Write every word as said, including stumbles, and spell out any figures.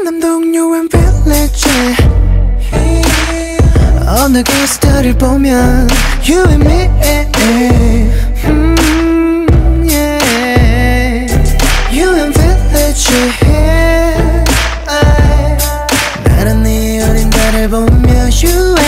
강남동 유엔 빌리지 어느 게스트를 보면 You and me mm, yeah. 유엔 빌리지 나는 네 어린 달을 보며 You and